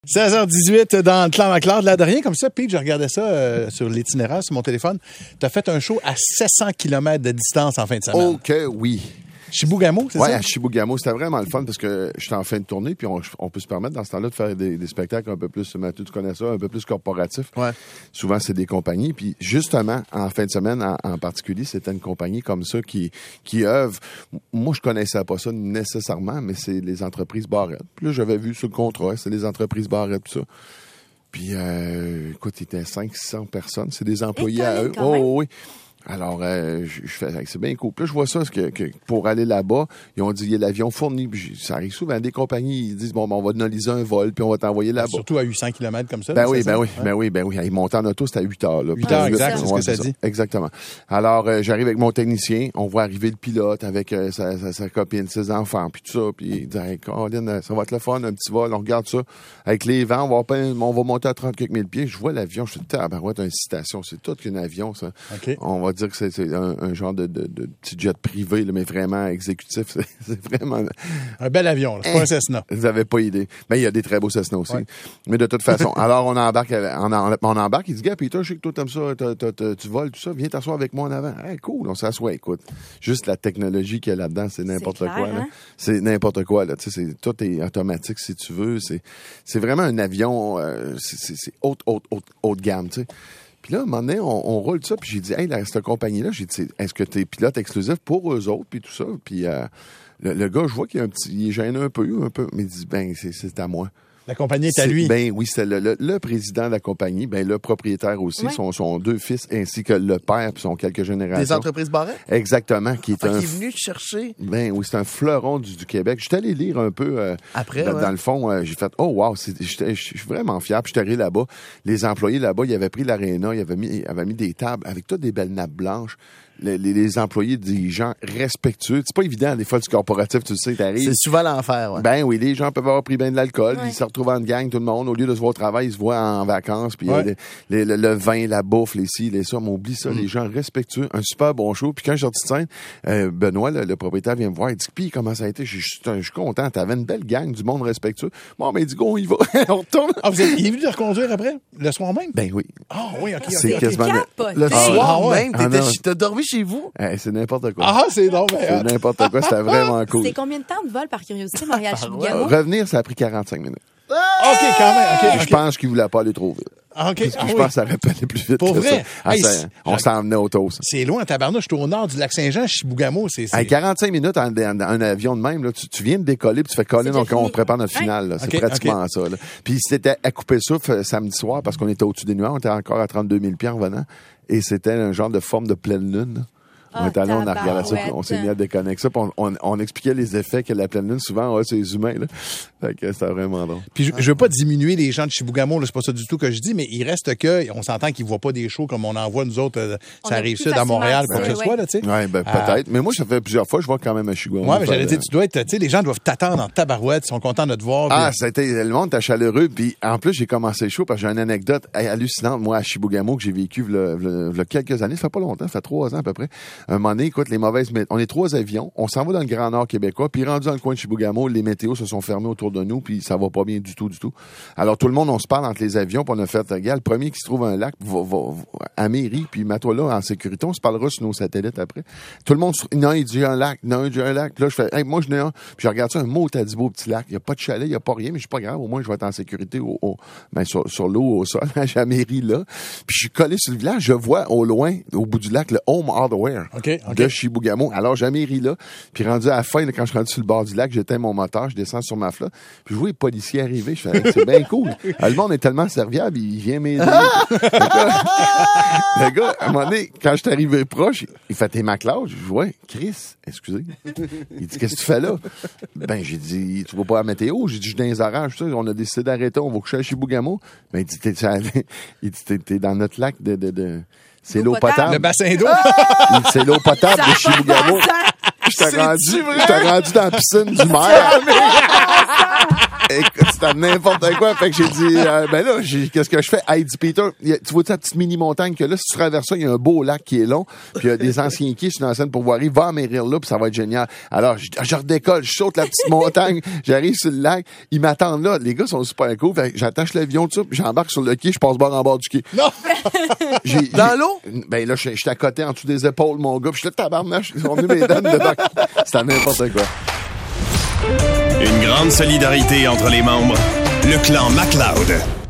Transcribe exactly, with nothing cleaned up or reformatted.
seize heures dix-huit dans le clan McLeod. Là, de rien comme ça, Pete, je regardais ça euh, sur l'itinéraire, sur mon téléphone. Tu as fait un show à sept cents kilomètres de distance en fin de semaine. OK, oui. Chibougamau, c'est ouais, ça? Oui, à Chibougamau. C'était vraiment le fun parce que j'étais en fin de tournée, puis on, on peut se permettre dans ce temps-là de faire des, des spectacles un peu plus, Mathieu, tu connais ça, un peu plus corporatifs. Ouais. Souvent, c'est des compagnies. Puis justement, en fin de semaine, en, en particulier, c'était une compagnie comme ça qui, qui œuvre. Moi, je connaissais pas ça nécessairement, mais c'est les entreprises Barrette. Puis là, j'avais vu sur le contrat, c'est les entreprises Barrette, tout ça. Puis, euh, écoute, il était cinq cents personnes. C'est des employés à eux. Oh, oui. Alors, euh, je, je fais, c'est bien cool. Puis là, je vois ça, que, que pour aller là-bas, ils ont dit, il y a l'avion fourni. Puis ça arrive souvent, des compagnies, ils disent, bon, ben, on va analyser un vol, puis on va t'envoyer là-bas. Surtout à huit cents kilomètres comme ça. Ben oui, ben ça? oui, ouais. ben oui, ben oui. Ils montent en auto, c'était à huit heures, là. huit heures, exact, c'est ce que ça, ça dit. Exactement. Alors, euh, j'arrive avec mon technicien, on voit arriver le pilote avec euh, sa, sa, sa copine, ses enfants, puis tout ça. Puis il dit, hey, Colin, ça va être le fun, un petit vol, on regarde ça. Avec les vents, on va, on va monter à trente quelques mille pieds. Je vois l'avion, je suis dit, ah, ben ouais, t'as une citation, c'est tout qu'un avion, ça. Okay. On va dire que c'est, c'est un, un genre de, de, de petit jet privé, là, mais vraiment exécutif. C'est, c'est vraiment... Un bel avion, là. C'est pas un Cessna. Vous n'avez pas idée. Mais il y a des très beaux Cessna aussi. Ouais. Mais de toute façon, alors on embarque, on, en, on embarque, il dit, gars, Peter, je sais que toi t'aimes ça, t'as, t'as, t'as, tu voles, tout ça, viens t'asseoir avec moi en avant. Hey, cool, on s'assoit, écoute. Juste la technologie qu'il y a là-dedans, c'est n'importe c'est clair, quoi. Hein? Là. C'est n'importe quoi, là. Tu sais, c'est, tout est automatique si tu veux. C'est, c'est vraiment un avion, euh, c'est, c'est, c'est haute, haute, haute, haute gamme, tu sais. Puis là, à un moment donné, on, on roule ça, puis j'ai dit, hey, là, cette compagnie-là, j'ai dit, est-ce que t'es pilote exclusif pour eux autres, puis tout ça? Puis euh, le, le gars, je vois qu'il est un petit, il est gêné un peu, un peu, mais il dit, ben, c'est, c'est à moi. La compagnie est à lui. Ben oui, c'est le, le, le président de la compagnie, ben le propriétaire aussi, ouais. son, son deux fils, ainsi que le père, puis son quelques générations. Des entreprises Barrette? Exactement. Qui est ah, un, qui est venu te chercher? Ben oui, c'est un fleuron du, du Québec. J'étais allé lire un peu. Euh, Après, dans, ouais. dans le fond, euh, j'ai fait, oh wow, je suis vraiment fier. Puis j'étais allé là-bas. Les employés là-bas, ils avaient pris l'aréna, ils avaient mis, ils avaient mis des tables avec toutes des belles nappes blanches. Les, les, les employés, des gens respectueux. C'est pas évident, des fois, du corporatif, tu le sais, t'arrives. C'est souvent l'enfer, ouais. Ben oui, les gens peuvent avoir pris bien de l'alcool, ouais. ils se retrouvent en gang, tout le monde. Au lieu de se voir au travail, ils se voient en vacances, puis ouais. les, les, le, le vin, la bouffe, les ci, les ça, on oublie ça, mm. les gens respectueux. Un super bon show. Puis quand je suis sorti de scène, euh, Benoît, le, le propriétaire, vient me voir, il dit, puis comment ça a été? Je suis content, t'avais une belle gang, du monde respectueux. Bon, ben, il dit, go, on y va. On retourne. Ah, vous êtes, il est venu te reconduire après, le soir même? Ben oui. Ah oh, oui, OK. C'est okay, quasiment okay. le, le soir ah, ouais. même, ah, t'as dormi chez vous? Eh, c'est n'importe quoi. Ah, c'est donc, c'est n'importe quoi, c'était vraiment cool. C'est combien de temps de vol par curiosité, Montréal-Chibougamau? Revenir, ça a pris quarante-cinq minutes. Ah! OK, quand même. Okay, je okay. pense qu'il voulait pas aller trop vite. Ah, OK. Ah, je oui. pense que ça aurait pu aller plus vite. Pour que vrai? Ça. Ah, hey, ça, on s'en venait au toast. C'est loin, tabarnouche. Je suis au nord du lac Saint-Jean, Chibougamau. C'est, c'est... À quarante-cinq minutes en, en, en un avion de même, là, tu, tu viens de décoller puis tu fais coller, donc on prépare notre finale. Là. C'est okay, pratiquement okay. ça. Là. Puis c'était à couper le souffle samedi soir parce qu'on était au-dessus des nuages. On était encore à trente-deux mille pieds en revenant. Et c'était un genre de forme de pleine lune. Là. On est allé, on a regardé ça, on s'est mis à déconner avec ça, puis on, on, on expliquait les effets que la pleine lune, souvent, ouais, c'est les humains, là. Fait que c'était vraiment drôle. Puis je, je veux pas diminuer les gens de Chibougamau, là, c'est pas ça du tout que je dis, mais il reste que, on s'entend qu'ils voient pas des shows comme on en voit nous autres, euh, ça arrive sud à Montréal, quoi que ce soit, là, tu sais. Ouais, ben, peut-être. Euh, mais moi, ça fait plusieurs fois, je vois quand même à Chibougamau. Ouais, mais j'allais dire, tu dois être, tu sais, les gens doivent t'attendre en tabarouette, ils sont contents de te voir. Ah, puis... ça a été, le monde était chaleureux, puis en plus, j'ai commencé le show parce que j'ai une anecdote hallucinante, moi, à Chibougamau, que j'ai vécu, il y a quelques années, ça fait pas longtemps, ça fait trois ans à peu près. Un moment donné, écoute, les mauvaises météos. On est trois avions, on s'en va dans le Grand Nord québécois, puis rendu dans le coin de Chibougamau, les météos se sont fermés autour de nous, puis ça va pas bien du tout, du tout. Alors tout le monde, on se parle entre les avions, puis on a fait, regarde, le premier qui se trouve un lac, va, va, va à mairie, puis mets-toi là en sécurité, on se parlera sur nos satellites après. Tout le monde, non, il dit un lac, non, il dit un lac. Puis là, je fais, hey, moi, je n'ai un, puis je regarde ça, un mot, t'as dit beau petit lac. Il y a pas de chalet, il y a pas rien, mais je suis pas grave, au moins, je vais être en sécurité au, au ben, sur, sur l'eau, au sol, à la mairie, là. Puis je suis collé sur le village, je vois au loin, au bout du lac, le Home Hardware okay, okay. de Chibougamau. Alors, j'ai mairie là. Puis rendu à la fin, là, quand je suis rendu sur le bord du lac, j'éteins mon moteur, je descends sur ma flotte. Puis je vois les policiers arriver. Je fais, hey, c'est bien cool. Le monde est tellement serviable, il vient m'aider. Le gars, à un moment donné, quand je suis arrivé proche, il fait, t'es McLeod? Je dis, ouais, Chris, excusez. Il dit, qu'est-ce que tu fais là? Ben, j'ai dit, tu vas pas à la météo? J'ai dit, je suis dans les orages. On a décidé d'arrêter, on va coucher à Chibougamau. Ben, il dit, t'es, il dit, t'es, t'es dans notre lac de, de, de... C'est l'eau, l'eau potable. potable. Le bassin d'eau. C'est l'eau potable de Chibougamau. Je t'ai rendu, rendu dans la piscine du maire. Écoute, c'était n'importe quoi. Fait que j'ai dit, euh, ben là, j'ai, qu'est-ce que je fais? Hey, dit Peter, y a, tu vois-tu la petite mini-montagne que là, si tu traverses ça, il y a un beau lac qui est long, puis il y a des anciens quais sur la scène pour voir, va à Méril là, puis ça va être génial. Alors, je, je redécolle, je saute la petite montagne, j'arrive sur le lac, ils m'attendent là. Les gars sont super cool. Fait que j'attache l'avion, tout ça, puis j'embarque sur le quai, je passe bord en bord du quai. Non! J'ai, Dans l'eau? Ben là, j'étais à côté, en dessous des épaules, mon gars, puis je suis là, tabarnache, ils sont venus m'aider dedans. C'était n'importe quoi. Une grande solidarité entre les membres. Le clan MacLeod.